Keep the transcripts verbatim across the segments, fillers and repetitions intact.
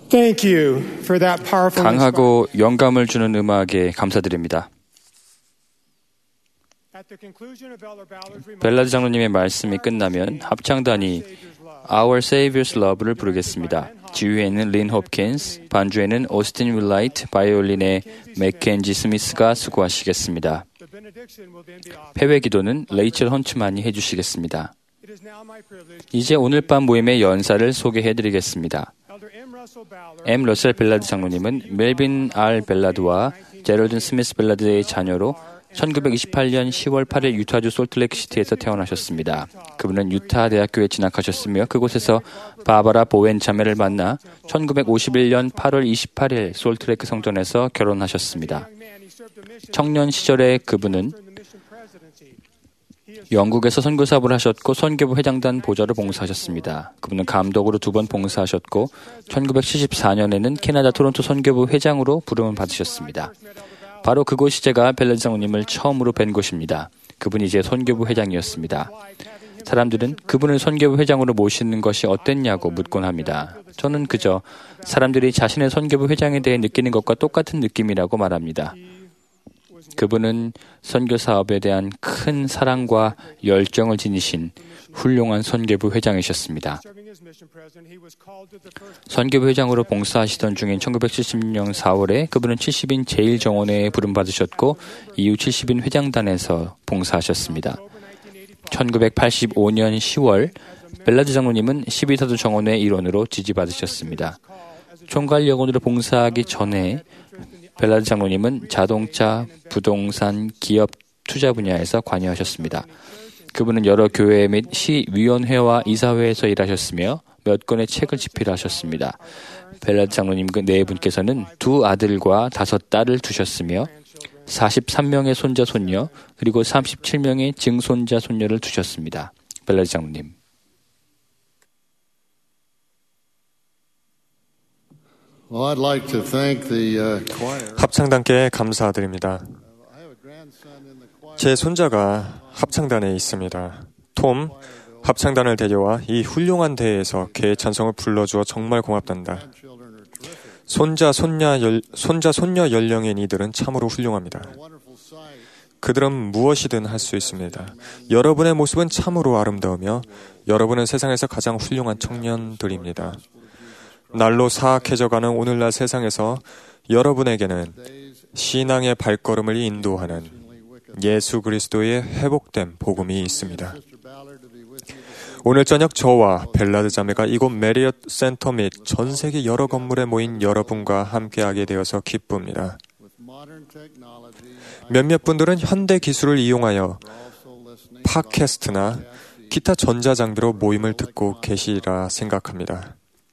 Thank you for that powerful 강하고 영감을 주는 음악에 감사드립니다. 벨라드 장로님의 말씀이 끝나면 합창단이 Our Savior's Love를 부르겠습니다. 지휘에는 린 홉킨스, 반주에는 오스틴 윌라이트, 바이올린의 맥켄지 스미스가 수고하시겠습니다. 패회 기도는 레이첼 헌츠만이 해주시겠습니다. 이제 오늘 밤 모임의 연사를 소개해드리겠습니다. M. 러셀 벨라드 장로님은 멜빈 R. 벨라드와 제럴든 스미스 벨라드의 자녀로 천구백이십팔 년 시월 팔일 유타주 솔트레이크시티에서 태어나셨습니다. 그분은 유타 대학교에 진학하셨으며 그곳에서 바바라 보웬 자매를 만나 천구백오십일 년 팔월 이십팔일 솔트레이크 성전에서 결혼하셨습니다. 청년 시절에 그분은 영국에서 선교사업을 하셨고 선교부 회장단 보좌로 봉사하셨습니다. 그분은 감독으로 두 번 봉사하셨고 천구백칠십사 년에는 캐나다 토론토 선교부 회장으로 부름을 받으셨습니다. 바로 그곳이 제가 벨라드 장로님을 처음으로 뵌 곳입니다. 그분이 제 선교부 회장이었습니다. 사람들은 그분을 선교부 회장으로 모시는 것이 어땠냐고 묻곤 합니다. 저는 그저 사람들이 자신의 선교부 회장에 대해 느끼는 것과 똑같은 느낌이라고 말합니다. 그분은 선교 사업에 대한 큰 사랑과 열정을 지니신 훌륭한 선교부 회장이셨습니다. 선교부 회장으로 봉사하시던 중인 천구백칠십 년 사월에 그분은 칠십 인 제일 정원회에 부름받으셨고 이후 칠십 인 회장단에서 봉사하셨습니다. 천구백팔십오 년 시월 벨라드 장로님은 십이 사도 정원회 일원으로 지지받으셨습니다. 총괄 여건으로 봉사하기 전에 벨라드 장로님은 자동차, 부동산, 기업 투자 분야에서 관여하셨습니다. 그분은 여러 교회 및 시위원회와 이사회에서 일하셨으며 몇 권의 책을 집필하셨습니다. 벨라드 장로님 그 네 분께서는 두 아들과 다섯 딸을 두셨으며 사십삼 명의 손자, 손녀, 그리고 삼십칠 명의 증손자, 손녀를 두셨습니다. 벨라드 장로님. Well, I'd like to thank the uh, choir. 합창단께 감사드립니다. 제 손자가 합창단에 있습니다. 톰, 합창단을 데려와 이 훌륭한 대회에서 개의 찬송을 불러주어 정말 고맙단다. 손자, 손녀, 열, 손자, 손녀 연령인 이들은 참으로 훌륭합니다. 그들은 무엇이든 할 수 있습니다. 여러분의 모습은 참으로 아름다우며 여러분은 세상에서 가장 훌륭한 청년들입니다. 날로 사악해져가는 오늘날 세상에서 여러분에게는 신앙의 발걸음을 인도하는 예수 그리스도의 회복된 복음이 있습니다. 오늘 저녁 저와 벨라드 자매가 이곳 메리엇 센터 및 전 세계 여러 건물에 모인 여러분과 함께하게 되어서 기쁩니다. 몇몇 분들은 현대 기술을 이용하여 팟캐스트나 기타 전자장비로 모임을 듣고 계시리라 생각합니다.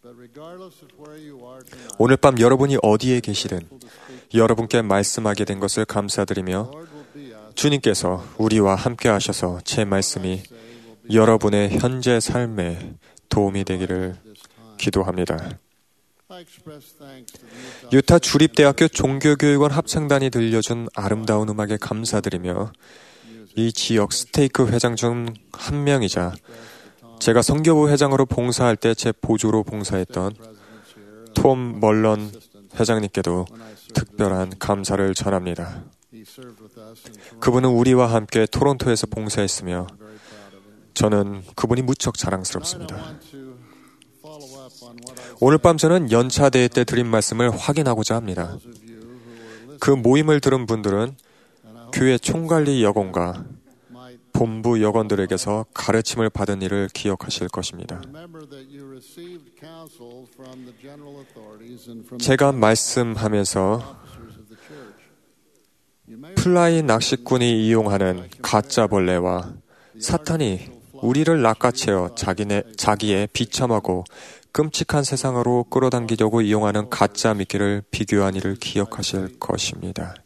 오늘 밤 여러분이 어디에 계시든 여러분께 말씀하게 된 것을 감사드리며 주님께서 우리와 함께 하셔서 제 말씀이 여러분의 현재 삶에 도움이 되기를 기도합니다. 유타 주립대학교 종교교육원 합창단이 들려준 아름다운 음악에 감사드리며 이 지역 스테이크 회장 중 한 명이자 제가 선교부 회장으로 봉사할 때 제 보조로 봉사했던 톰 멀런 회장님께도 특별한 감사를 전합니다. 그분은 우리와 함께 토론토에서 봉사했으며 저는 그분이 무척 자랑스럽습니다. 오늘 밤 저는 연차 대회 때 드린 말씀을 확인하고자 합니다. 그 모임을 들은 분들은 교회 총관리 여건과 본부 여건들에게서 가르침을 받은 일을 기억하실 것입니다. 제가 말씀하면서 플라이 낚시꾼이 이용하는 가짜 벌레와 사탄이 우리를 낚아채어 자기네, 자기의 비참하고 끔찍한 세상으로 끌어당기려고 이용하는 가짜 미끼를 비교한 일을 기억하실 것입니다.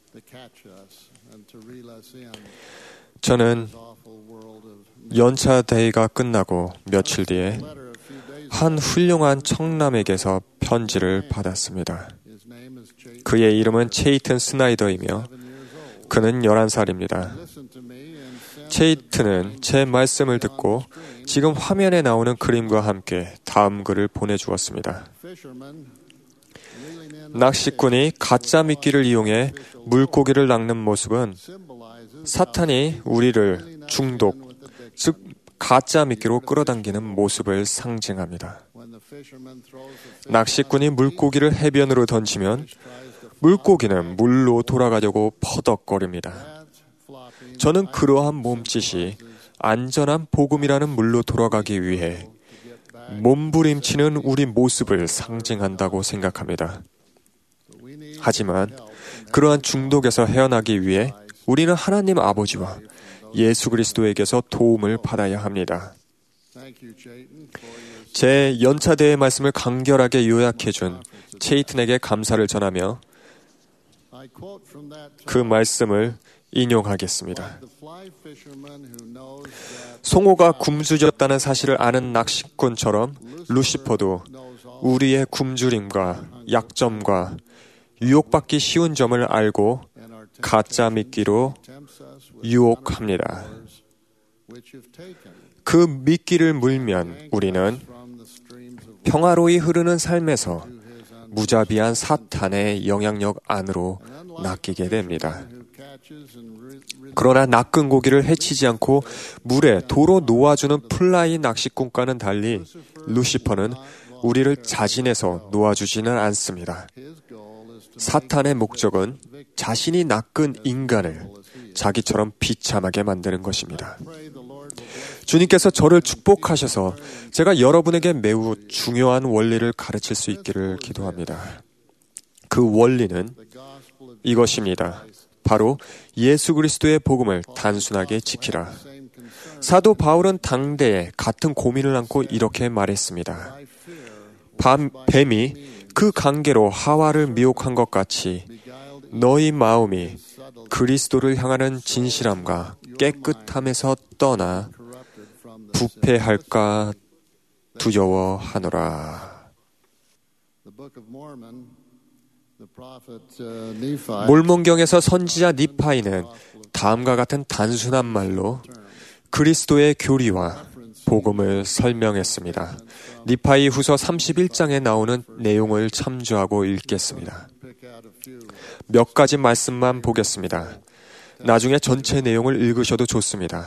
저는 연차 대회가 끝나고 며칠 뒤에 한 훌륭한 청남에게서 편지를 받았습니다. 그의 이름은 체이튼 스나이더이며 그는 열한 살입니다. 체이튼은 제 말씀을 듣고 지금 화면에 나오는 그림과 함께 다음 글을 보내주었습니다. 낚시꾼이 가짜 미끼를 이용해 물고기를 낚는 모습은 사탄이 우리를 중독, 즉 가짜 미끼로 끌어당기는 모습을 상징합니다. 낚시꾼이 물고기를 해변으로 던지면 물고기는 물로 돌아가려고 퍼덕거립니다. 저는 그러한 몸짓이 안전한 복음이라는 물로 돌아가기 위해 몸부림치는 우리 모습을 상징한다고 생각합니다. 하지만 그러한 중독에서 헤어나기 위해 우리는 하나님 아버지와 예수 그리스도에게서 도움을 받아야 합니다. 제 연차대의 말씀을 간결하게 요약해준 체이튼에게 감사를 전하며 그 말씀을 인용하겠습니다. 송호가 굶주렸다는 사실을 아는 낚시꾼처럼 루시퍼도 우리의 굶주림과 약점과 유혹받기 쉬운 점을 알고 가짜 미끼로 유혹합니다. 그 미끼를 물면 우리는 평화로이 흐르는 삶에서 무자비한 사탄의 영향력 안으로 낚이게 됩니다. 그러나 낚은 고기를 해치지 않고 물에 도로 놓아주는 플라이 낚시꾼과는 달리 루시퍼는 우리를 자진해서 놓아주지는 않습니다. 사탄의 목적은 자신이 낚은 인간을 자기처럼 비참하게 만드는 것입니다. 주님께서 저를 축복하셔서 제가 여러분에게 매우 중요한 원리를 가르칠 수 있기를 기도합니다. 그 원리는 이것입니다. 바로 예수 그리스도의 복음을 단순하게 지키라. 사도 바울은 당대에 같은 고민을 안고 이렇게 말했습니다. 밤, 뱀이 그 관계로 하와를 미혹한 것 같이 너희 마음이 그리스도를 향하는 진실함과 깨끗함에서 떠나 부패할까 두려워하노라. 몰몬경에서 선지자 니파이는 다음과 같은 단순한 말로 그리스도의 교리와 복음을 설명했습니다. 니파이 후서 삼십일 장에 나오는 내용을 참조하고 읽겠습니다. 몇 가지 말씀만 보겠습니다. 나중에 전체 내용을 읽으셔도 좋습니다.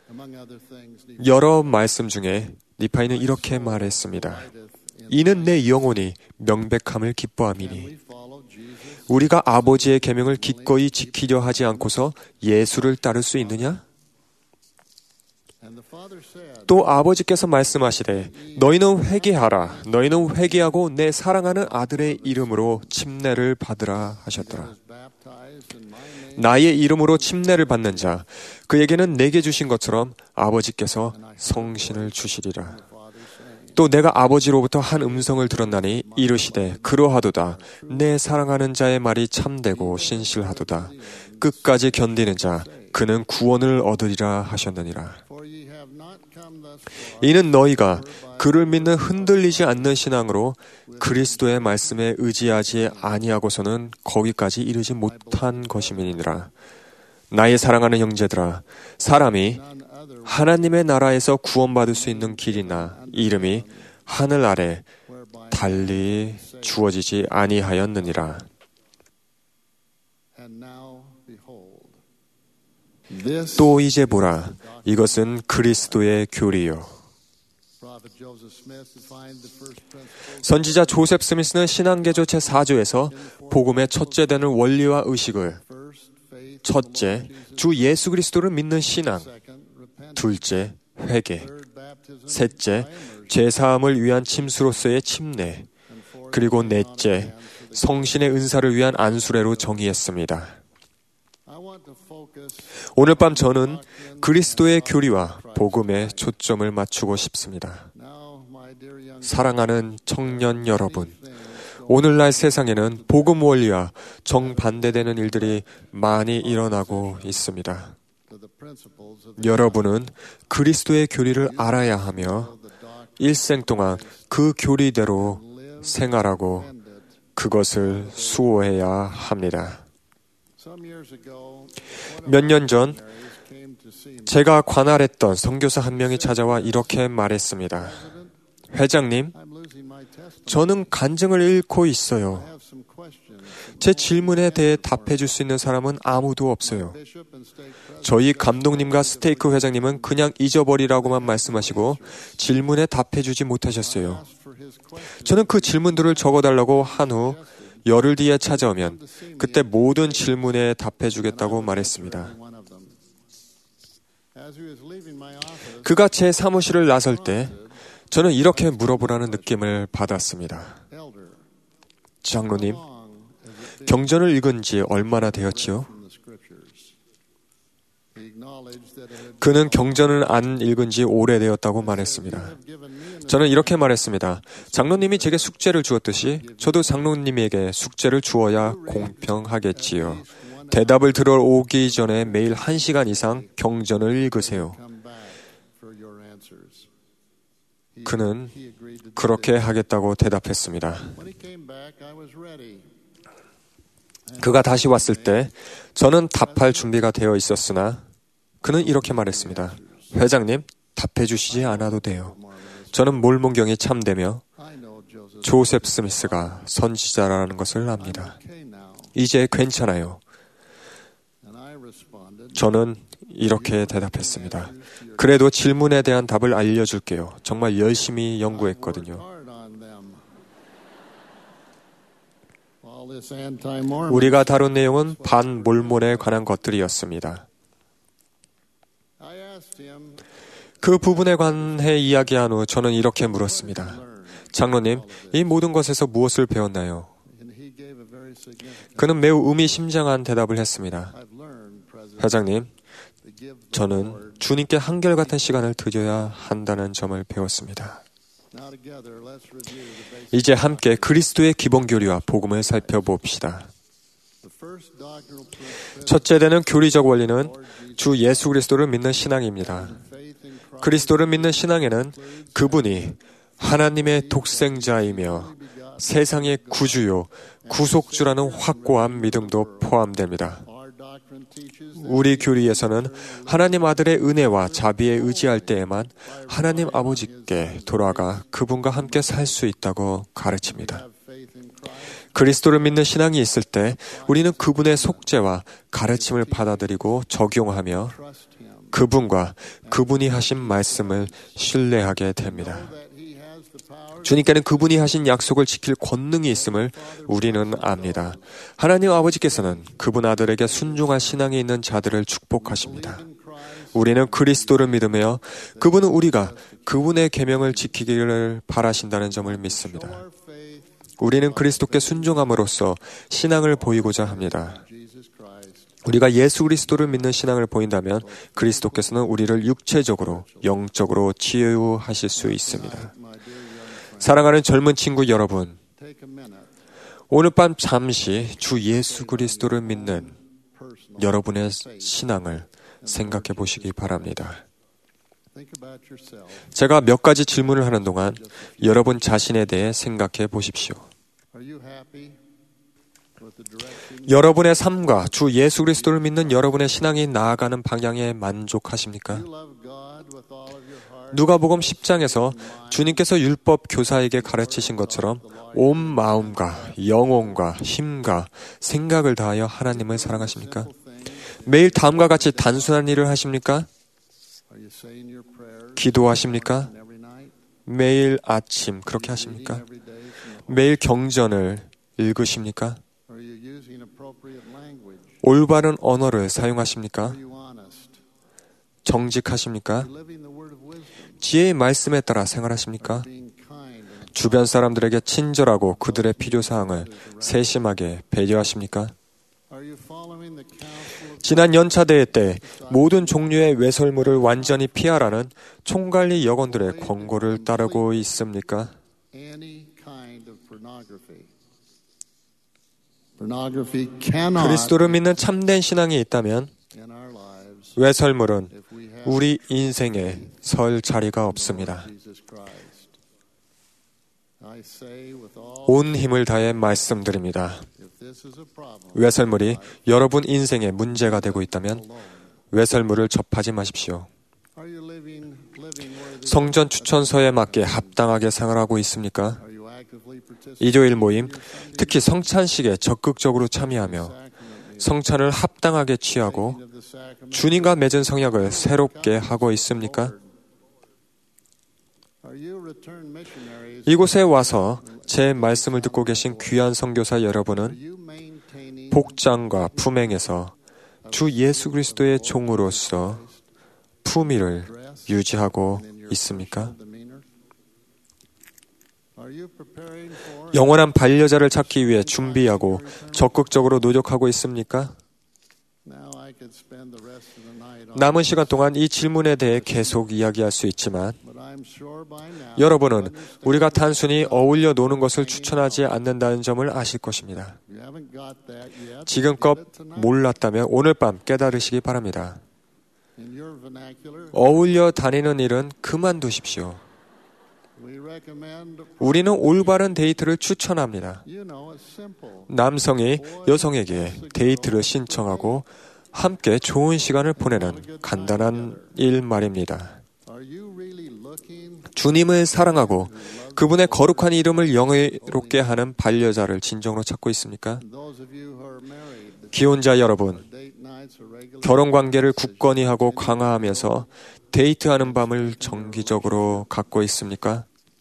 여러 말씀 중에 니파이는 이렇게 말했습니다. 이는 내 영혼이 명백함을 기뻐함이니 우리가 아버지의 계명을 기꺼이 지키려 하지 않고서 예수를 따를 수 있느냐? 또 아버지께서 말씀하시되 너희는 회개하라. 너희는 회개하고 내 사랑하는 아들의 이름으로 침례를 받으라 하셨더라. 나의 이름으로 침례를 받는 자 그에게는 내게 주신 것처럼 아버지께서 성신을 주시리라. 또 내가 아버지로부터 한 음성을 들었나니 이르시되 그러하도다. 내 사랑하는 자의 말이 참되고 신실하도다. 끝까지 견디는 자 그는 구원을 얻으리라 하셨느니라. 이는 너희가 그를 믿는 흔들리지 않는 신앙으로 그리스도의 말씀에 의지하지 아니하고서는 거기까지 이르지 못한 것임이니라. 나의 사랑하는 형제들아, 사람이 하나님의 나라에서 구원받을 수 있는 길이나 이름이 하늘 아래 달리 주어지지 아니하였느니라. 또 이제 보라, 이것은 그리스도의 교리요. 선지자 조셉 스미스는 신앙개조 제사 조에서 복음의 첫째 되는 원리와 의식을 첫째, 주 예수 그리스도를 믿는 신앙, 둘째, 회개, 셋째, 죄사함을 위한 침수로서의 침례, 그리고 넷째, 성신의 은사를 위한 안수례로 정의했습니다. 오늘 밤 저는 그리스도의 교리와 복음에 초점을 맞추고 싶습니다. 사랑하는 청년 여러분, 오늘날 세상에는 복음 원리와 정반대되는 일들이 많이 일어나고 있습니다. 여러분은 그리스도의 교리를 알아야 하며 일생 동안 그 교리대로 생활하고 그것을 수호해야 합니다. 몇 년 전 제가 관할했던 선교사 한 명이 찾아와 이렇게 말했습니다. 회장님, 저는 간증을 잃고 있어요. 제 질문에 대해 답해줄 수 있는 사람은 아무도 없어요. 저희 감독님과 스테이크 회장님은 그냥 잊어버리라고만 말씀하시고 질문에 답해주지 못하셨어요. 저는 그 질문들을 적어달라고 한 후 열흘 뒤에 찾아오면 그때 모든 질문에 답해주겠다고 말했습니다. 그가 제 사무실을 나설 때 저는 이렇게 물어보라는 느낌을 받았습니다. 장로님, 경전을 읽은 지 얼마나 되었지요? 그는 경전을 안 읽은 지 오래되었다고 말했습니다. 저는 이렇게 말했습니다. 장로님이 제게 숙제를 주었듯이 저도 장로님에게 숙제를 주어야 공평하겠지요. 대답을 들어오기 전에 매일 한 시간 이상 경전을 읽으세요. 그는 그렇게 하겠다고 대답했습니다. 그가 다시 왔을 때 저는 답할 준비가 되어 있었으나 그는 이렇게 말했습니다. 회장님, 답해 주시지 않아도 돼요. 저는 몰몬경이 참되며 조셉 스미스가 선지자라는 것을 압니다. 이제 괜찮아요. 저는 이렇게 대답했습니다. 그래도 질문에 대한 답을 알려줄게요. 정말 열심히 연구했거든요. 우리가 다룬 내용은 반몰몬에 관한 것들이었습니다. 그 부분에 관해 이야기한 후 저는 이렇게 물었습니다. 장로님, 이 모든 것에서 무엇을 배웠나요? 그는 매우 의미심장한 대답을 했습니다. 회장님, 저는 주님께 한결같은 시간을 드려야 한다는 점을 배웠습니다. 이제 함께 그리스도의 기본 교리와 복음을 살펴봅시다. 첫째 되는 교리적 원리는 주 예수 그리스도를 믿는 신앙입니다. 그리스도를 믿는 신앙에는 그분이 하나님의 독생자이며 세상의 구주요, 구속주라는 확고한 믿음도 포함됩니다. 우리 교리에서는 하나님 아들의 은혜와 자비에 의지할 때에만 하나님 아버지께 돌아가 그분과 함께 살 수 있다고 가르칩니다. 그리스도를 믿는 신앙이 있을 때 우리는 그분의 속죄와 가르침을 받아들이고 적용하며 그분과 그분이 하신 말씀을 신뢰하게 됩니다. 주님께는 그분이 하신 약속을 지킬 권능이 있음을 우리는 압니다. 하나님 아버지께서는 그분 아들에게 순종한 신앙이 있는 자들을 축복하십니다. 우리는 그리스도를 믿으며 그분은 우리가 그분의 계명을 지키기를 바라신다는 점을 믿습니다. 우리는 그리스도께 순종함으로써 신앙을 보이고자 합니다. 우리가 예수 그리스도를 믿는 신앙을 보인다면 그리스도께서는 우리를 육체적으로, 영적으로 치유하실 수 있습니다. 사랑하는 젊은 친구 여러분, 오늘 밤 잠시 주 예수 그리스도를 믿는 여러분의 신앙을 생각해 보시기 바랍니다. 제가 몇 가지 질문을 하는 동안 여러분 자신에 대해 생각해 보십시오. 여러분의 삶과 주 예수 그리스도를 믿는 여러분의 신앙이 나아가는 방향에 만족하십니까? 누가복음 십 장에서 주님께서 율법 교사에게 가르치신 것처럼 온 마음과 영혼과 힘과 생각을 다하여 하나님을 사랑하십니까? 매일 다음과 같이 단순한 일을 하십니까? 기도하십니까? 매일 아침 그렇게 하십니까? 매일 경전을 읽으십니까? 올바른 언어를 사용하십니까? 정직하십니까? 지혜의 말씀에 따라 생활하십니까? 주변 사람들에게 친절하고 그들의 필요사항을 세심하게 배려하십니까? 지난 연차대회 때 모든 종류의 외설물을 완전히 피하라는 총관리 여건들의 권고를 따르고 있습니까? 그리스도를 믿는 참된 신앙이 있다면 외설물은 우리 인생에 설 자리가 없습니다. 온 힘을 다해 말씀드립니다. 외설물이 여러분 인생에 문제가 되고 있다면 외설물을 접하지 마십시오. 성전 추천서에 맞게 합당하게 생활하고 있습니까? 이조일 모임, 특히 성찬식에 적극적으로 참여하며 성찬을 합당하게 취하고 주님과 맺은 성약을 새롭게 하고 있습니까? 이곳에 와서 제 말씀을 듣고 계신 귀한 선교사 여러분은 복장과 품행에서 주 예수 그리스도의 종으로서 품위를 유지하고 있습니까? 영원한 반려자를 찾기 위해 준비하고 적극적으로 노력하고 있습니까? 남은 시간 동안 이 질문에 대해 계속 이야기할 수 있지만 여러분은 우리가 단순히 어울려 노는 것을 추천하지 않는다는 점을 아실 것입니다. 지금껏 몰랐다면 오늘 밤 깨달으시기 바랍니다. 어울려 다니는 일은 그만두십시오. 우리는 올바른 데이트를 추천합니다. 남성이 여성에게 데이트를 신청하고 함께 좋은 시간을 보내는 간단한 일 말입니다. 주님을 사랑하고 그분의 거룩한 이름을 영예롭게 하는 반려자를 진정으로 찾고 있습니까? 기혼자 여러분, 결혼관계를 굳건히 하고 강화하면서 데이트하는 밤을 정기적으로 갖고 있습니까?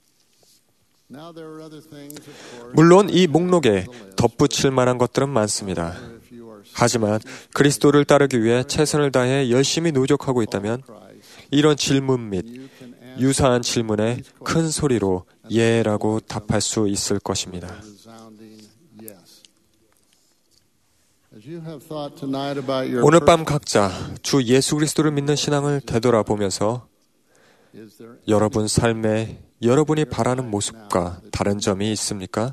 물론 이 목록에 덧붙일 만한 것들은 많습니다. 하지만 그리스도를 따르기 위해 최선을 다해 열심히 노력하고 있다면 이런 질문 및 유사한 질문에 큰 소리로 예라고 답할 수 있을 것입니다. 오늘 밤 각자 주 예수 그리스도를 믿는 신앙을 되돌아보면서 여러분 삶에 여러분이 바라는 모습과 다른 점이 있습니까?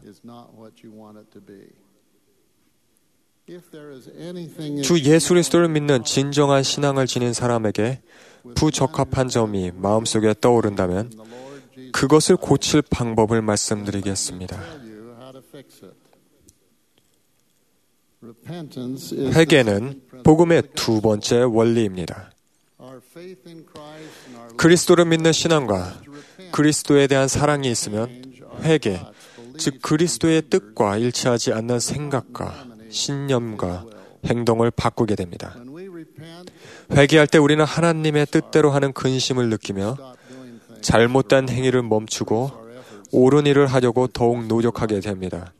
주 예수 그리스도를 믿는 진정한 신앙을 지닌 사람에게 부적합한 점이 마음속에 떠오른다면 그것을 고칠 방법을 말씀드리겠습니다. 회개는 복음의 두 번째 원리입니다. 그리스도를 믿는 신앙과 그리스도에 대한 사랑이 있으면 회개, 즉 그리스도의 뜻과 일치하지 않는 생각과 신념과 행동을 바꾸게 됩니다. 회개할 때 우리는 하나님의 뜻대로 하는 근심을 느끼며 잘못된 행위를 멈추고 옳은 일을 하려고 더욱 노력하게 됩니다.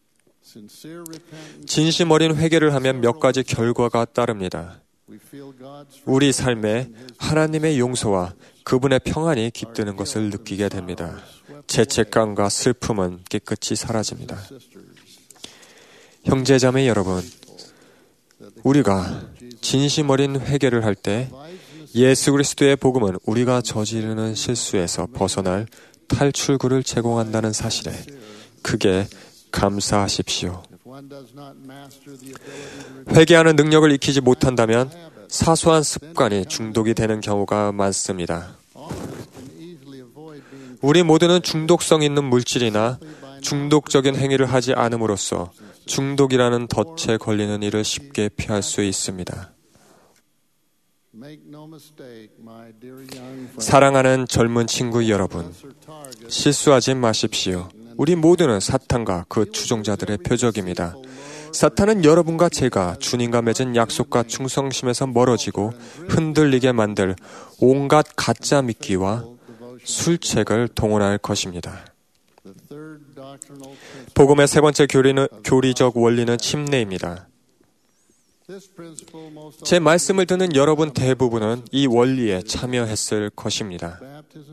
진심 어린 회개를 하면 몇 가지 결과가 따릅니다. 우리 삶에 하나님의 용서와 그분의 평안이 깃드는 것을 느끼게 됩니다. 죄책감과 슬픔은 깨끗이 사라집니다. 형제자매 여러분, 우리가 진심 어린 회개를 할 때 예수 그리스도의 복음은 우리가 저지르는 실수에서 벗어날 탈출구를 제공한다는 사실에 크게 감사하십시오. 회개하는 능력을 익히지 못한다면 사소한 습관이 중독이 되는 경우가 많습니다. 우리 모두는 중독성 있는 물질이나 중독적인 행위를 하지 않음으로써 중독이라는 덫에 걸리는 일을 쉽게 피할 수 있습니다. 사랑하는 젊은 친구 여러분, 실수하지 마십시오. 우리 모두는 사탄과 그 추종자들의 표적입니다. 사탄은 여러분과 제가 주님과 맺은 약속과 충성심에서 멀어지고 흔들리게 만들 온갖 가짜 믿기와 술책을 동원할 것입니다. 복음의 세 번째 교리는, 교리적 원리는 침례입니다. 제 말씀을 듣는 여러분 대부분은 이 원리에 참여했을 것입니다.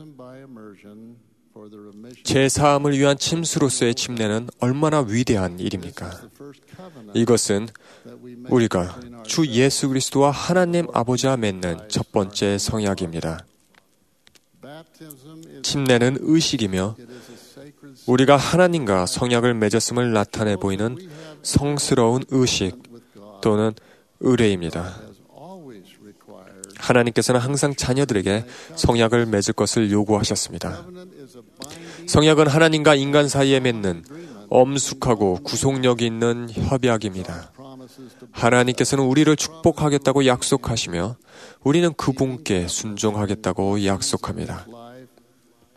제사함을 위한 침수로서의 침례는 얼마나 위대한 일입니까? 이것은 우리가 주 예수 그리스도와 하나님 아버지와 맺는 첫 번째 성약입니다. 침례는 의식이며 우리가 하나님과 성약을 맺었음을 나타내 보이는 성스러운 의식 또는 의례입니다. 하나님께서는 항상 자녀들에게 성약을 맺을 것을 요구하셨습니다. 성약은 하나님과 인간 사이에 맺는 엄숙하고 구속력 있는 협약입니다. 하나님께서는 우리를 축복하겠다고 약속하시며 우리는 그분께 순종하겠다고 약속합니다.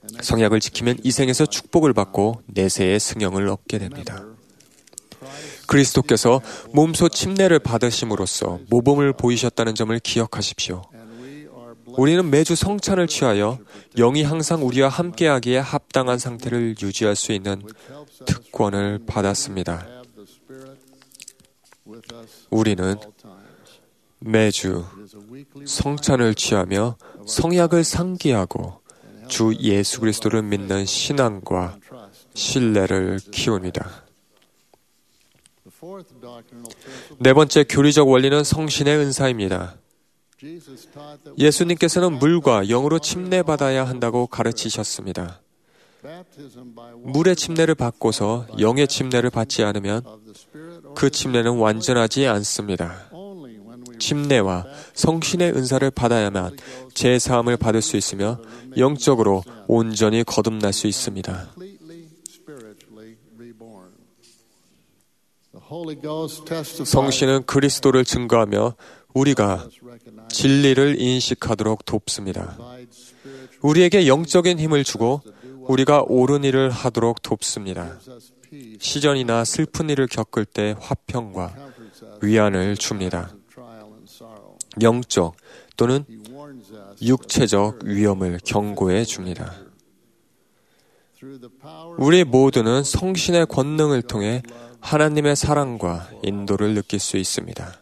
성약을 지키면 이 생에서 축복을 받고 내세의 승형을 얻게 됩니다. 그리스도께서 몸소 침례를 받으심으로써 모범을 보이셨다는 점을 기억하십시오. 우리는 매주 성찬을 취하여 영이 항상 우리와 함께하기에 합당한 상태를 유지할 수 있는 특권을 받았습니다. 우리는 매주 성찬을 취하며 성약을 상기하고 주 예수 그리스도를 믿는 신앙과 신뢰를 키웁니다. 네 번째 교리적 원리는 성신의 은사입니다. 예수님께서는 물과 영으로 침례받아야 한다고 가르치셨습니다. 물의 침례를 받고서 영의 침례를 받지 않으면 그 침례는 완전하지 않습니다. 침례와 성신의 은사를 받아야만 제사함을 받을 수 있으며 영적으로 온전히 거듭날 수 있습니다. 성신은 그리스도를 증거하며 우리가 진리를 인식하도록 돕습니다. 우리에게 영적인 힘을 주고 우리가 옳은 일을 하도록 돕습니다. 시련이나 슬픈 일을 겪을 때 화평과 위안을 줍니다. 영적 또는 육체적 위험을 경고해 줍니다. 우리 모두는 성신의 권능을 통해 하나님의 사랑과 인도를 느낄 수 있습니다.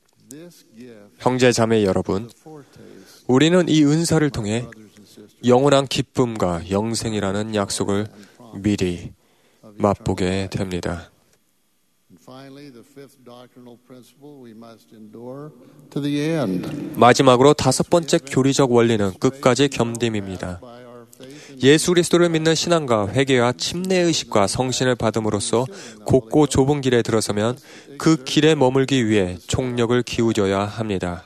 형제 자매 여러분, 우리는 이 은사를 통해 영원한 기쁨과 영생이라는 약속을 미리 맛보게 됩니다. 마지막으로 다섯 번째 교리적 원리는 끝까지 겸됨입니다. 예수 그리스도를 믿는 신앙과 회개와 침례의식과 성신을 받음으로써 곱고 좁은 길에 들어서면 그 길에 머물기 위해 총력을 기울여야 합니다.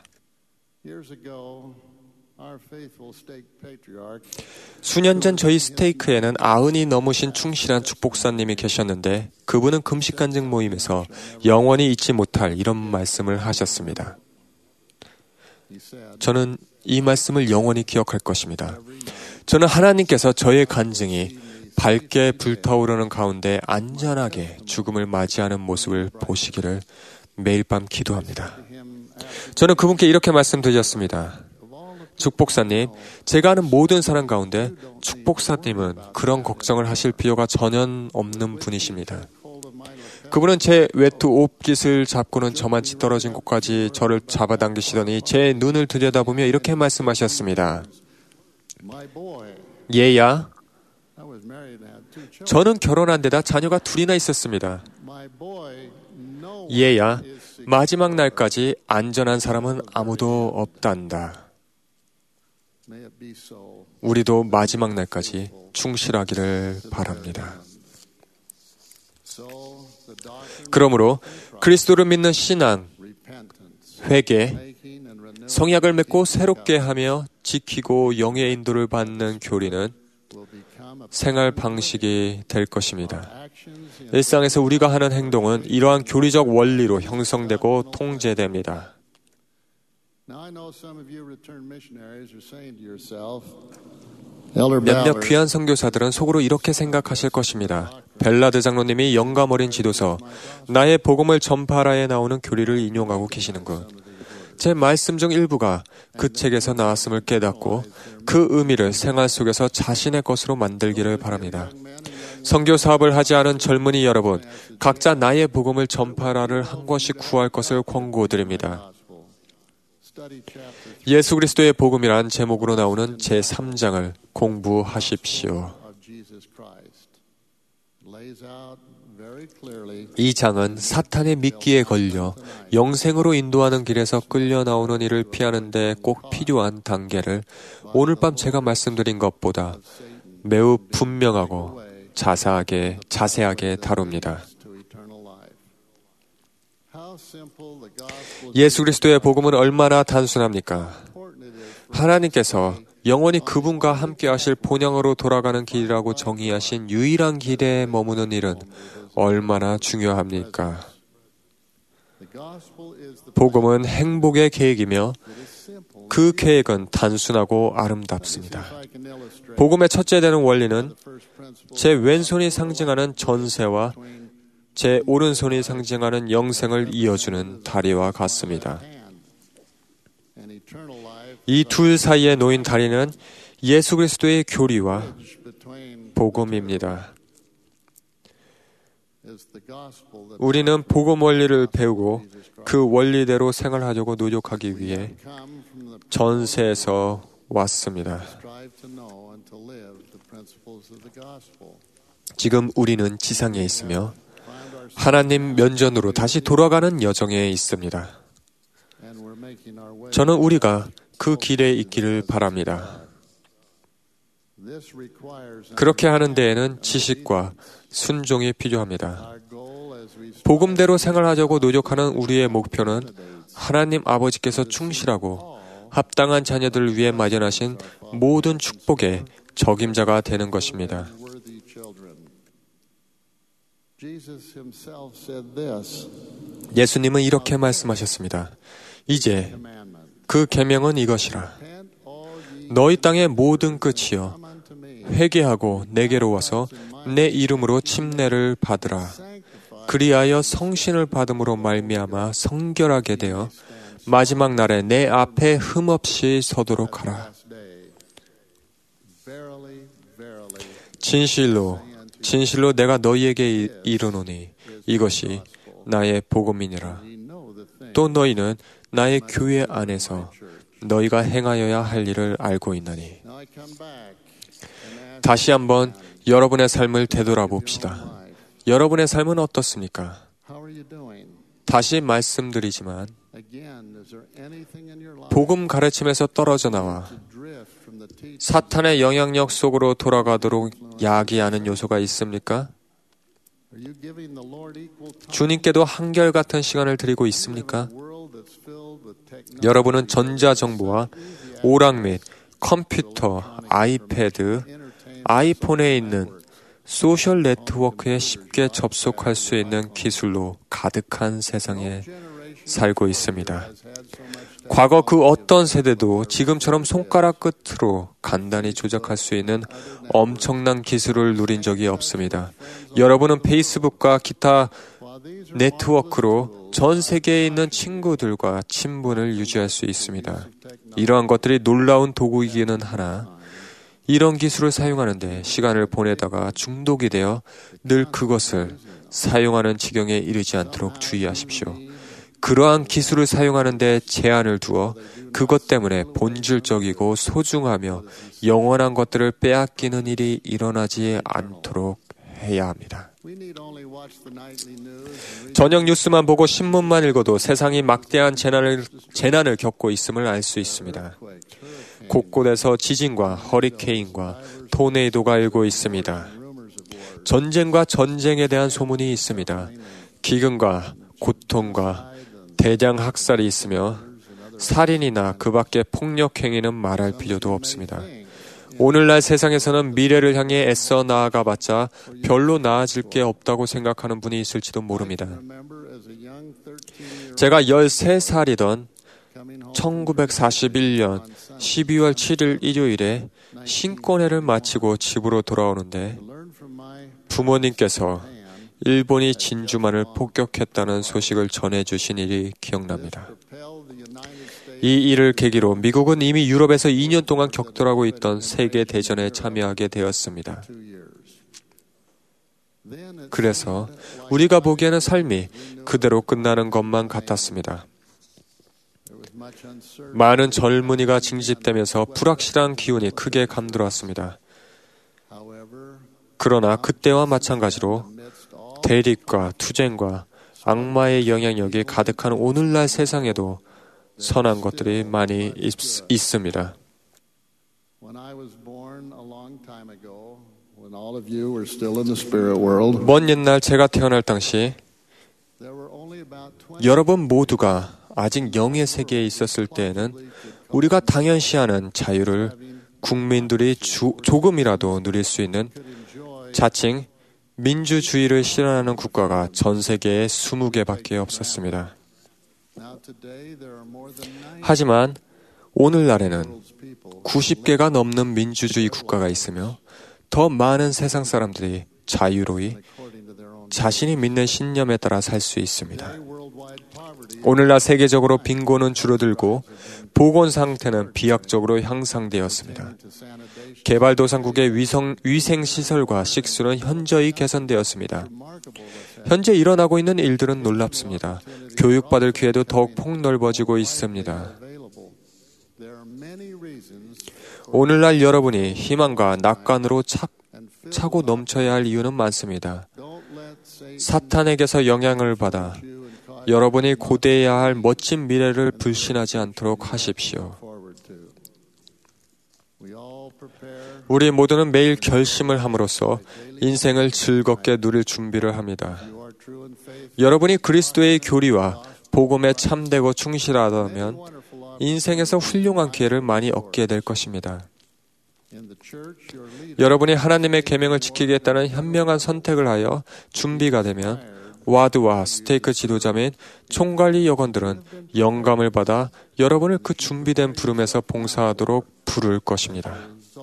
수년 전 저희 스테이크에는 아흔이 넘으신 충실한 축복사님이 계셨는데 그분은 금식간증 모임에서 영원히 잊지 못할 이런 말씀을 하셨습니다. 저는 이 말씀을 영원히 기억할 것입니다. 저는 하나님께서 저의 간증이 밝게 불타오르는 가운데 안전하게 죽음을 맞이하는 모습을 보시기를 매일 밤 기도합니다. 저는 그분께 이렇게 말씀드렸습니다. 축복사님, 제가 아는 모든 사람 가운데 축복사님은 그런 걱정을 하실 필요가 전혀 없는 분이십니다. 그분은 제 외투 옷깃을 잡고는 저만치 떨어진 곳까지 저를 잡아당기시더니 제 눈을 들여다보며 이렇게 말씀하셨습니다. 얘야, 저는 결혼한 데다 자녀가 둘이나 있었습니다. 얘야, 마지막 날까지 안전한 사람은 아무도 없단다. 우리도 마지막 날까지 충실하기를 바랍니다. 그러므로 그리스도를 믿는 신앙, 회개, 성약을 맺고 새롭게 하며 지키고 영의 인도를 받는 교리는 생활 방식이 될 것입니다. 일상에서 우리가 하는 행동은 이러한 교리적 원리로 형성되고 통제됩니다. 몇몇 귀한 선교사들은 속으로 이렇게 생각하실 것입니다. 벨라드 장로님이 영감 어린 지도서 나의 복음을 전파하라에 나오는 교리를 인용하고 계시는군. 제 말씀 중 일부가 그 책에서 나왔음을 깨닫고 그 의미를 생활 속에서 자신의 것으로 만들기를 바랍니다. 선교 사업을 하지 않은 젊은이 여러분, 각자 나의 복음을 전파하라를 한 권씩 구할 것을 권고드립니다. 예수 그리스도의 복음이란 제목으로 나오는 제삼 장을 공부하십시오. 이 장은 사탄의 미끼에 걸려 영생으로 인도하는 길에서 끌려 나오는 일을 피하는 데 꼭 필요한 단계를 오늘 밤 제가 말씀드린 것보다 매우 분명하고 자세하게, 자세하게 다룹니다. 예수 그리스도의 복음은 얼마나 단순합니까? 하나님께서 영원히 그분과 함께 하실 본향으로 돌아가는 길이라고 정의하신 유일한 길에 머무는 일은 얼마나 중요합니까? 복음은 행복의 계획이며 그 계획은 단순하고 아름답습니다. 복음의 첫째 되는 원리는 제 왼손이 상징하는 전세와 제 오른손이 상징하는 영생을 이어주는 다리와 같습니다. 이 둘 사이에 놓인 다리는 예수 그리스도의 교리와 복음입니다. 우리는 복음 원리를 배우고 그 원리대로 생활하려고 노력하기 위해 전세에서 왔습니다. 지금 우리는 지상에 있으며 하나님 면전으로 다시 돌아가는 여정에 있습니다. 저는 우리가 그 길에 있기를 바랍니다. 그렇게 하는 데에는 지식과 순종이 필요합니다. 복음대로 생활하려고 노력하는 우리의 목표는 하나님 아버지께서 충실하고 합당한 자녀들을 위해 마련하신 모든 축복의 적임자가 되는 것입니다. 예수님은 이렇게 말씀하셨습니다. 이제 그 계명은 이것이라. 너희 땅의 모든 끝이여 회개하고 내게로 와서 내 이름으로 침례를 받으라. 그리하여 성신을 받음으로 말미암아 성결하게 되어 마지막 날에 내 앞에 흠없이 서도록 하라. 진실로 진실로 내가 너희에게 이르노니 이것이 나의 복음이니라. 또 너희는 나의 교회 안에서 너희가 행하여야 할 일을 알고 있나니. 다시 한번 여러분의 삶을 되돌아봅시다. 여러분의 삶은 어떻습니까? 다시 말씀드리지만 복음 가르침에서 떨어져 나와 사탄의 영향력 속으로 돌아가도록 야기하는 요소가 있습니까? 주님께도 한결같은 시간을 드리고 있습니까? 여러분은 전자정보와 오락 및 컴퓨터, 아이패드, 아이폰에 있는 소셜 네트워크에 쉽게 접속할 수 있는 기술로 가득한 세상에 살고 있습니다. 과거 그 어떤 세대도 지금처럼 손가락 끝으로 간단히 조작할 수 있는 엄청난 기술을 누린 적이 없습니다. 여러분은 페이스북과 기타 네트워크로 전 세계에 있는 친구들과 친분을 유지할 수 있습니다. 이러한 것들이 놀라운 도구이기는 하나 이런 기술을 사용하는데 시간을 보내다가 중독이 되어 늘 그것을 사용하는 지경에 이르지 않도록 주의하십시오. 그러한 기술을 사용하는 데 제한을 두어 그것 때문에 본질적이고 소중하며 영원한 것들을 빼앗기는 일이 일어나지 않도록 해야 합니다. 저녁 뉴스만 보고 신문만 읽어도 세상이 막대한 재난을, 재난을 겪고 있음을 알 수 있습니다. 곳곳에서 지진과 허리케인과 토네이도가 일고 있습니다. 전쟁과 전쟁에 대한 소문이 있습니다. 기근과 고통과 대량 학살이 있으며 살인이나 그 밖의 폭력 행위는 말할 필요도 없습니다. 오늘날 세상에서는 미래를 향해 애써 나아가봤자 별로 나아질 게 없다고 생각하는 분이 있을지도 모릅니다. 제가 열세 살이던 천구백사십일 년 십이월 칠일 일요일에 신권회를 마치고 집으로 돌아오는데 부모님께서 일본이 진주만을 폭격했다는 소식을 전해주신 일이 기억납니다. 이 일을 계기로 미국은 이미 유럽에서 이 년 동안 격돌하고 있던 세계대전에 참여하게 되었습니다. 그래서 우리가 보기에는 삶이 그대로 끝나는 것만 같았습니다. 많은 젊은이가 징집되면서 불확실한 기운이 크게 감돌았습니다. 그러나 그때와 마찬가지로 대립과 투쟁과 악마의 영향력이 가득한 오늘날 세상에도 선한 것들이 많이 있, 있습니다. 먼 옛날 제가 태어날 당시 여러분 모두가 아직 영의 세계에 있었을 때에는 우리가 당연시하는 자유를 국민들이 주, 조금이라도 누릴 수 있는 자칭 민주주의를 실현하는 국가가 전 세계에 스무 개밖에 없었습니다. 하지만 오늘날에는 구십 개가 넘는 민주주의 국가가 있으며 더 많은 세상 사람들이 자유로이 자신이 믿는 신념에 따라 살 수 있습니다. 오늘날 세계적으로 빈곤은 줄어들고 보건 상태는 비약적으로 향상되었습니다. 개발도상국의 위성, 위생시설과 식수는 현저히 개선되었습니다. 현재 일어나고 있는 일들은 놀랍습니다. 교육받을 기회도 더욱 폭넓어지고 있습니다. 오늘날 여러분이 희망과 낙관으로 차, 차고 넘쳐야 할 이유는 많습니다. 사탄에게서 영향을 받아 여러분이 고대해야 할 멋진 미래를 불신하지 않도록 하십시오. 우리 모두는 매일 결심을 함으로써 인생을 즐겁게 누릴 준비를 합니다. 여러분이 그리스도의 교리와 복음에 참되고 충실하다면 인생에서 훌륭한 기회를 많이 얻게 될 것입니다. 여러분이 하나님의 계명을 지키겠다는 현명한 선택을 하여 준비가 되면 와드와 스테이크 지도자 및 총관리 여건들은 영감을 받아 여러분을 그 준비된 부름에서 봉사하도록 부를 것입니다.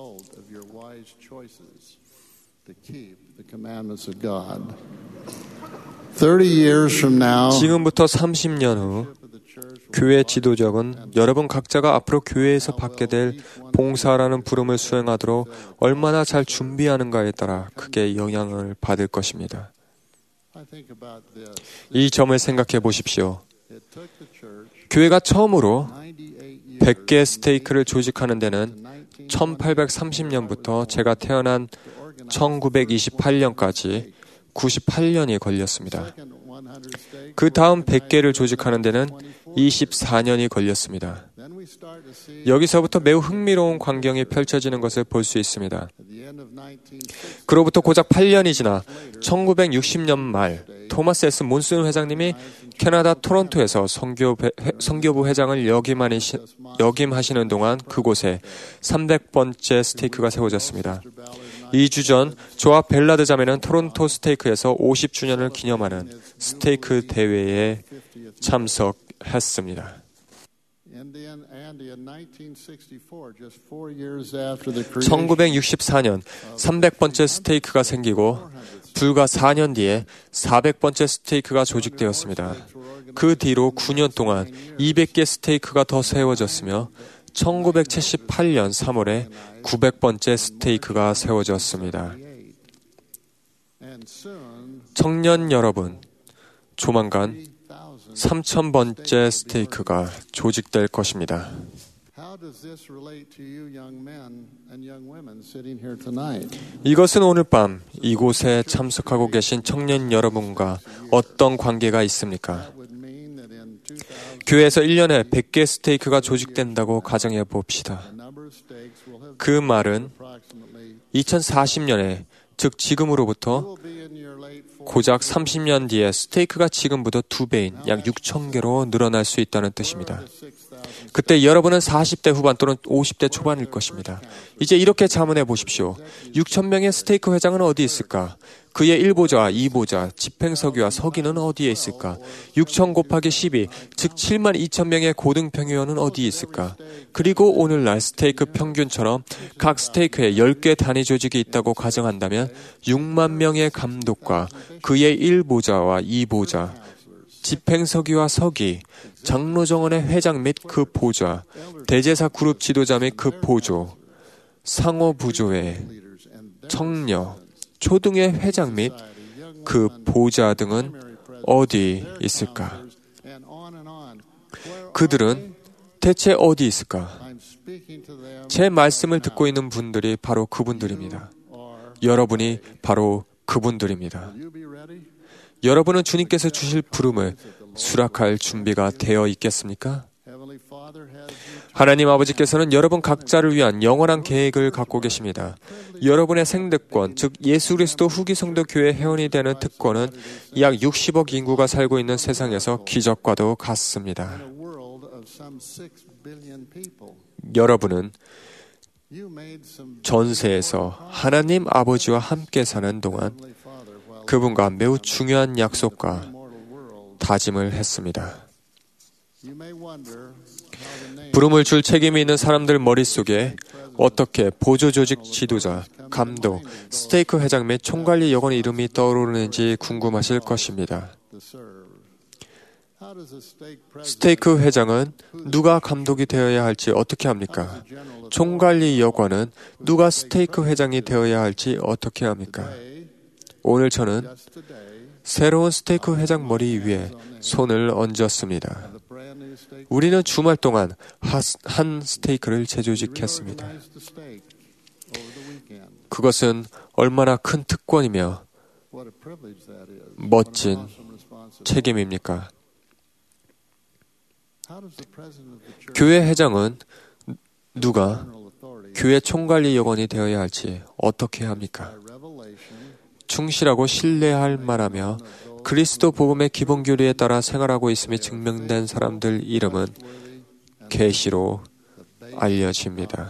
지금부터 삼십 년 후 교회 지도자는 여러분 각자가 앞으로 교회에서 받게 될 봉사라는 부름을 수행하도록 얼마나 잘 준비하는가에 따라 크게 영향을 받을 것입니다. 이 점을 생각해 보십시오. 교회가 처음으로 백 개의 스테이크를 조직하는 데는 천팔백삼십 년부터 제가 태어난 천구백이십팔 년까지 구십팔 년이 걸렸습니다. 그 다음 백 개를 조직하는 데는 이십사 년이 걸렸습니다. 여기서부터 매우 흥미로운 광경이 펼쳐지는 것을 볼 수 있습니다. 그로부터 고작 팔 년이 지나 천구백육십 년 말 토마스 에스 몬슨 회장님이 캐나다 토론토에서 선교, 선교부 회장을 역임하시, 역임하시는 동안 그곳에 삼백 번째 스테이크가 세워졌습니다. 이 주 전 조아 벨라드 자매는 토론토 스테이크에서 오십 주년을 기념하는 스테이크 대회에 참석했습니다. 천구백육십사 년 삼백 번째 스테이크가 생기고 불과 사 년 뒤에 사백 번째 스테이크가 조직되었습니다. 그 뒤로 구 년 동안 이백 개 스테이크가 더 세워졌으며 천구백칠십팔 년 삼월에 구백 번째 스테이크가 세워졌습니다. 청년 여러분, 조만간 삼천 번째 스테이크가 조직될 것입니다. 이것은 오늘 밤 이곳에 참석하고 계신 청년 여러분과 어떤 관계가 있습니까? 교회에서 일 년에 백 개 스테이크가 조직된다고 가정해 봅시다. 그 말은 이천사십 년에, 즉 지금으로부터 고작 삼십 년 뒤에 스테이크가 지금보다 두 배인 약 육천 개로 늘어날 수 있다는 뜻입니다. 그때 여러분은 사십 대 후반 또는 오십 대 초반일 것입니다. 이제 이렇게 자문해 보십시오. 육천 명의 스테이크 회장은 어디 있을까? 그의 일 보좌와 이 보좌, 집행서기와 서기는 어디에 있을까? 육천 곱하기 십이, 즉 칠만 이천 명의 고등평의원은 어디에 있을까? 그리고 오늘날 스테이크 평균처럼 각 스테이크에 열 개 단위 조직이 있다고 가정한다면 육만 명의 감독과 그의 일 보좌와 이 보좌, 집행서기와 서기, 장로정원의 회장 및 그 보좌, 대제사 그룹 지도자 및 그 보조, 상호부조회, 청녀, 초등회 회장 및 그 보좌 등은 어디 있을까? 그들은 대체 어디 있을까? 제 말씀을 듣고 있는 분들이 바로 그분들입니다. 여러분이 바로 그분들입니다. 여러분은 주님께서 주실 부름을 수락할 준비가 되어 있겠습니까? 하나님 아버지께서는 여러분 각자를 위한 영원한 계획을 갖고 계십니다. 여러분의 생득권, 즉 예수 그리스도 후기 성도 교회 회원이 되는 특권은 약 육십억 인구가 살고 있는 세상에서 기적과도 같습니다. 여러분은 전세에서 하나님 아버지와 함께 사는 동안 그분과 매우 중요한 약속과 다짐을 했습니다. 부름을 줄 책임이 있는 사람들 머릿속에 어떻게 보조조직 지도자, 감독, 스테이크 회장 및 총관리 여건 이름이 떠오르는지 궁금하실 것입니다. 스테이크 회장은 누가 감독이 되어야 할지 어떻게 합니까? 총관리 여관은 누가 스테이크 회장이 되어야 할지 어떻게 합니까? 오늘 저는 새로운 스테이크 회장 머리 위에 손을 얹었습니다. 우리는 주말 동안 한 스테이크를 재조직했습니다. 그것은 얼마나 큰 특권이며 멋진 책임입니까? 교회 회장은 누가 교회 총관리 여건이 되어야 할지 어떻게 합니까? 충실하고 신뢰할 만하며 그리스도 복음의 기본 교리에 따라 생활하고 있음이 증명된 사람들 이름은 계시로 알려집니다.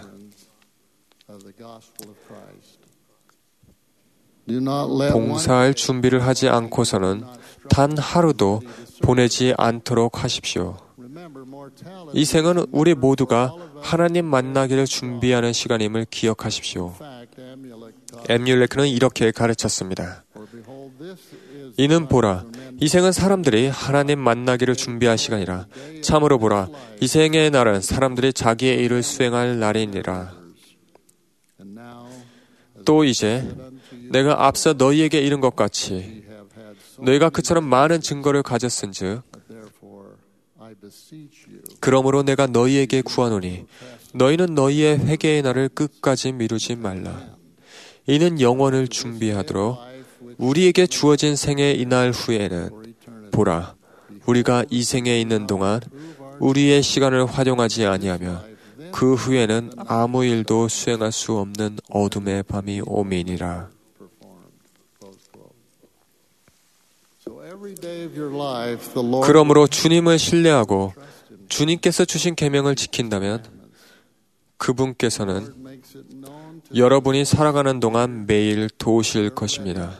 봉사할 준비를 하지 않고서는 단 하루도 보내지 않도록 하십시오. 이 생은 우리 모두가 하나님 만나기를 준비하는 시간임을 기억하십시오. 엠뮬레크는 이렇게 가르쳤습니다. 이는 보라, 이 생은 사람들이 하나님 만나기를 준비할 시간이라. 참으로 보라, 이 생의 날은 사람들이 자기의 일을 수행할 날이니라. 또 이제 내가 앞서 너희에게 이른 것 같이 너희가 그처럼 많은 증거를 가졌은즉 그러므로 내가 너희에게 구하노니 너희는 너희의 회개의 날을 끝까지 미루지 말라. 이는 영원을 준비하도록 우리에게 주어진 생의 이날 후에는 보라, 우리가 이 생에 있는 동안 우리의 시간을 활용하지 아니하며 그 후에는 아무 일도 수행할 수 없는 어둠의 밤이 오미니라. 그러므로 주님을 신뢰하고 주님께서 주신 계명을 지킨다면 그분께서는 여러분이 살아가는 동안 매일 도우실 것입니다.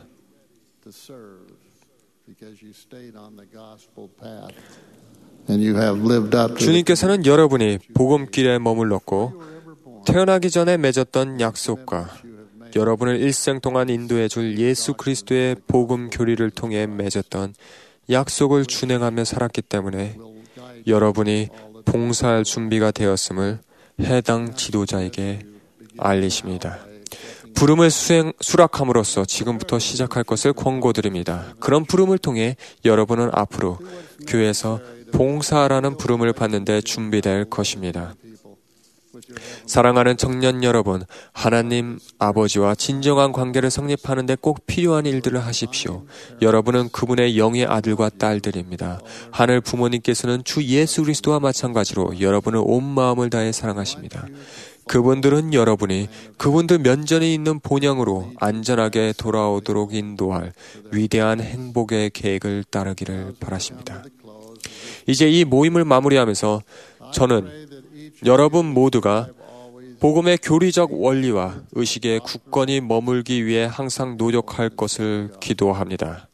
주님께서는 여러분이 복음길에 머물렀고 태어나기 전에 맺었던 약속과 여러분을 일생 동안 인도해 줄 예수 그리스도의 복음 교리를 통해 맺었던 약속을 준행하며 살았기 때문에 여러분이 봉사할 준비가 되었음을 해당 지도자에게 알리십니다. 부름을 수행, 수락함으로써 지금부터 시작할 것을 권고드립니다. 그런 부름을 통해 여러분은 앞으로 교회에서 봉사라는 부름을 받는 데 준비될 것입니다. 사랑하는 청년 여러분, 하나님 아버지와 진정한 관계를 성립하는 데 꼭 필요한 일들을 하십시오. 여러분은 그분의 영의 아들과 딸들입니다. 하늘 부모님께서는 주 예수 그리스도와 마찬가지로 여러분을 온 마음을 다해 사랑하십니다. 그분들은 여러분이 그분들 면전에 있는 본향으로 안전하게 돌아오도록 인도할 위대한 행복의 계획을 따르기를 바라십니다. 이제 이 모임을 마무리하면서 저는 여러분 모두가 복음의 교리적 원리와 의식에 굳건히 머물기 위해 항상 노력할 것을 기도합니다.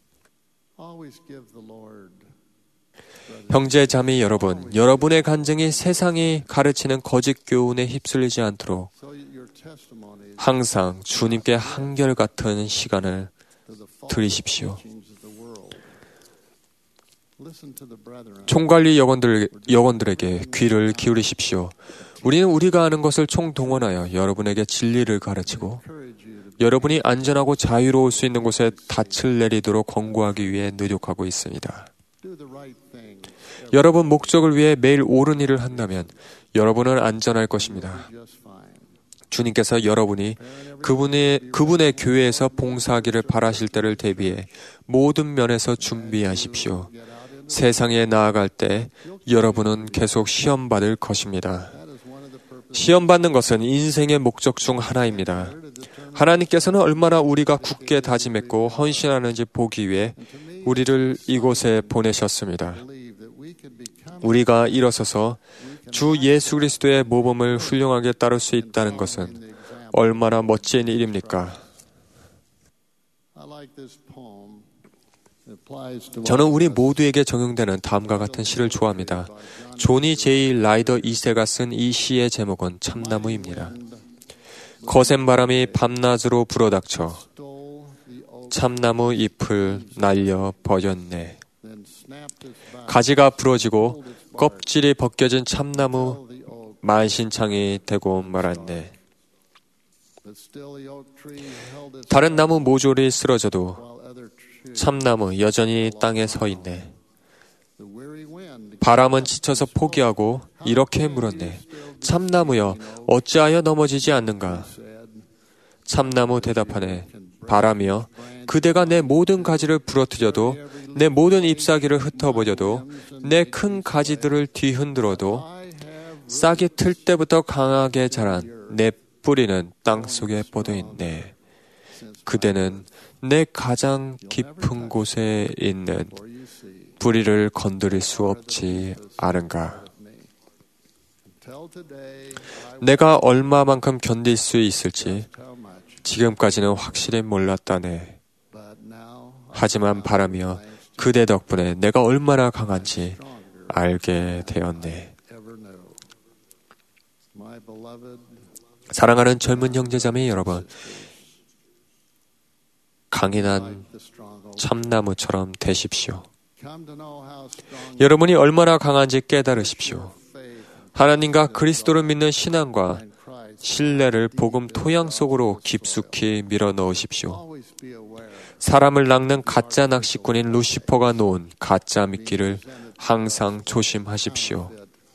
형제 자매 여러분, 여러분의 간증이 세상이 가르치는 거짓 교훈에 휩쓸리지 않도록 항상 주님께 한결같은 시간을 드리십시오. 총관리 여건들, 여건들에게 귀를 기울이십시오. 우리는 우리가 아는 것을 총동원하여 여러분에게 진리를 가르치고 여러분이 안전하고 자유로울 수 있는 곳에 닻을 내리도록 권고하기 위해 노력하고 있습니다. 여러분 목적을 위해 매일 옳은 일을 한다면 여러분은 안전할 것입니다. 주님께서 여러분이 그분의, 그분의 교회에서 봉사하기를 바라실 때를 대비해 모든 면에서 준비하십시오. 세상에 나아갈 때 여러분은 계속 시험받을 것입니다. 시험받는 것은 인생의 목적 중 하나입니다. 하나님께서는 얼마나 우리가 굳게 다짐했고 헌신하는지 보기 위해 우리를 이곳에 보내셨습니다. 우리가 일어서서 주 예수 그리스도의 모범을 훌륭하게 따를 수 있다는 것은 얼마나 멋진 일입니까? 저는 우리 모두에게 적용되는 다음과 같은 시를 좋아합니다. 조니 제이 라이더 이 세가 쓴 이 시의 제목은 참나무입니다. 거센 바람이 밤낮으로 불어닥쳐 참나무 잎을 날려 버렸네. 가지가 부러지고 껍질이 벗겨진 참나무 만신창이 되고 말았네. 다른 나무 모조리 쓰러져도 참나무 여전히 땅에 서 있네. 바람은 지쳐서 포기하고 이렇게 물었네. 참나무여, 어찌하여 넘어지지 않는가? 참나무 대답하네. 바람이여, 그대가 내 모든 가지를 부러뜨려도, 내 모든 잎사귀를 흩어버려도, 내 큰 가지들을 뒤흔들어도, 싹이 틀 때부터 강하게 자란 내 뿌리는 땅 속에 뻗어 있네. 그대는 내 가장 깊은 곳에 있는 뿌리를 건드릴 수 없지 않은가? 내가 얼마만큼 견딜 수 있을지 지금까지는 확실히 몰랐다네. 하지만 바람이여, 그대 덕분에 내가 얼마나 강한지 알게 되었네. 사랑하는 젊은 형제자매 여러분, 강인한 참나무처럼 되십시오. 여러분이 얼마나 강한지 깨달으십시오. 하나님과 그리스도를 믿는 신앙과 신뢰를 복음 토양 속으로 깊숙이 밀어 넣으십시오. 사람을 낚는 가짜 낚시꾼인 루시퍼가 놓은 가짜 미끼를 항상 조심하십시오.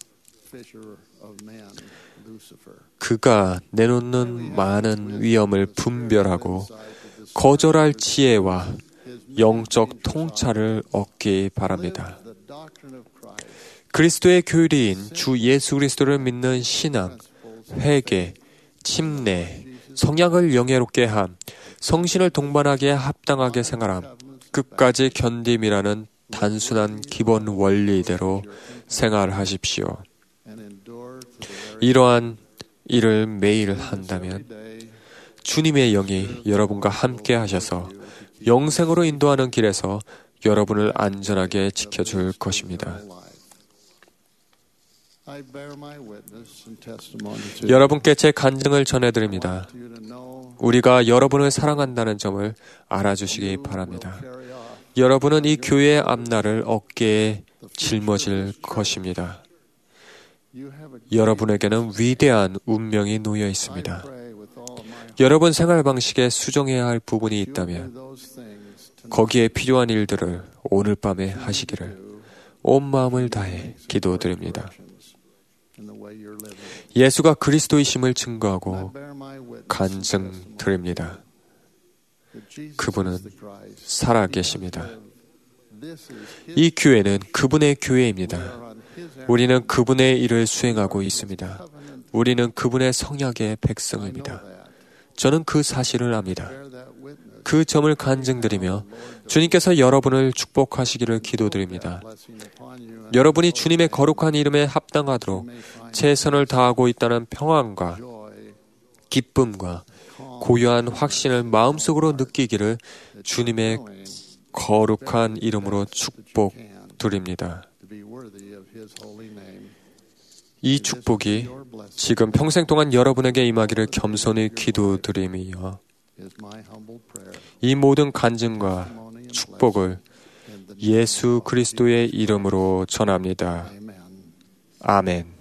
그가 내놓는 많은 위험을 분별하고 거절할 지혜와 영적 통찰을 얻기 바랍니다. 그리스도의 교리인 주 예수 그리스도를 믿는 신앙, 회개, 침례, 성향을 영예롭게 함, 성신을 동반하기에 합당하게 생활함, 끝까지 견딤이라는 단순한 기본 원리대로 생활하십시오. 이러한 일을 매일 한다면 주님의 영이 여러분과 함께 하셔서 영생으로 인도하는 길에서 여러분을 안전하게 지켜줄 것입니다. 여러분께 제 간증을 전해드립니다. 우리가 여러분을 사랑한다는 점을 알아주시기 바랍니다. 여러분은 이 교회의 앞날을 어깨에 짊어질 것입니다. 여러분에게는 위대한 운명이 놓여 있습니다. 여러분 생활 방식에 수정해야 할 부분이 있다면 거기에 필요한 일들을 오늘 밤에 하시기를 온 마음을 다해 기도드립니다. 예수가 그리스도이심을 증거하고 간증드립니다. 그분은 살아계십니다. 이 교회는 그분의 교회입니다. 우리는 그분의 일을 수행하고 있습니다. 우리는 그분의 성약의 백성입니다. 저는 그 사실을 압니다. 그 점을 간증드리며 주님께서 여러분을 축복하시기를 기도드립니다. 여러분이 주님의 거룩한 이름에 합당하도록 최선을 다하고 있다는 평안과 기쁨과 고요한 확신을 마음속으로 느끼기를 주님의 거룩한 이름으로 축복드립니다. 이 축복이 지금 평생 동안 여러분에게 임하기를 겸손히 기도드리며 이 모든 간증과 축복을 예수 그리스도의 이름으로 전합니다. 아멘.